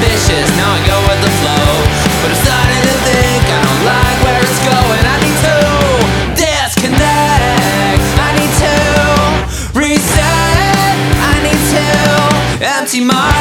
ambitious, now I go with the flow. But I'm starting to think I don't like where it's going. I need to disconnect, I need to reset, I need to empty my